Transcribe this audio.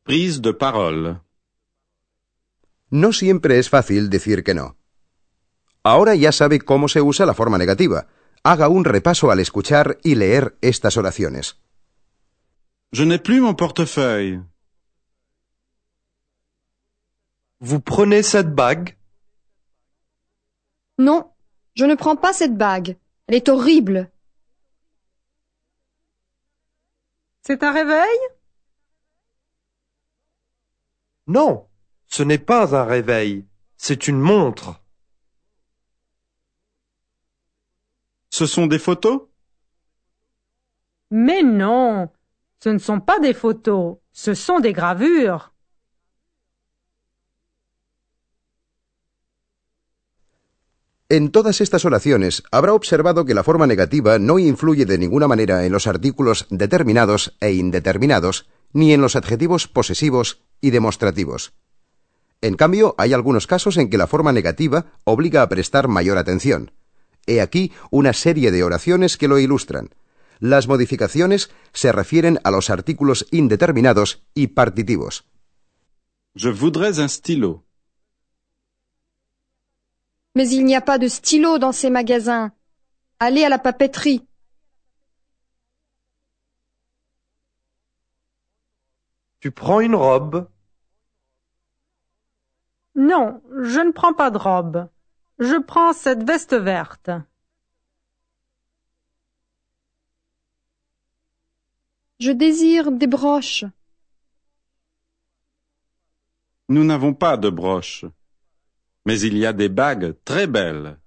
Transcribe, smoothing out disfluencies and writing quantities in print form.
Prise de parole. No siempre es fácil decir que no. Ahora ya sabe cómo se usa la forma negativa. Haga un repaso al escuchar y leer estas oraciones. Je n'ai plus mon portefeuille. Vous prenez cette bague? Non, je ne prends pas cette bague. Elle est horrible. C'est un réveil? Non, ce n'est pas un réveil, c'est une montre. Ce sont des photos? Mais non, ce ne sont pas des photos, ce sont des gravures. En todas estas oraciones habrá observado que la forma negativa no influye de ninguna manera en los artículos determinados e indeterminados, ni en los adjetivos posesivos y demostrativos. En cambio, hay algunos casos en que la forma negativa obliga a prestar mayor atención. He aquí una serie de oraciones que lo ilustran. Las modificaciones se refieren a los artículos indeterminados y partitivos. Je voudrais un stylo. Mais il n'y a pas de stylo dans ces magasins. Allez à la papeterie. Tu prends une robe? Non, je ne prends pas de robe. Je prends cette veste verte. Je désire des broches. Nous n'avons pas de broches. Mais il y a des bagues très belles.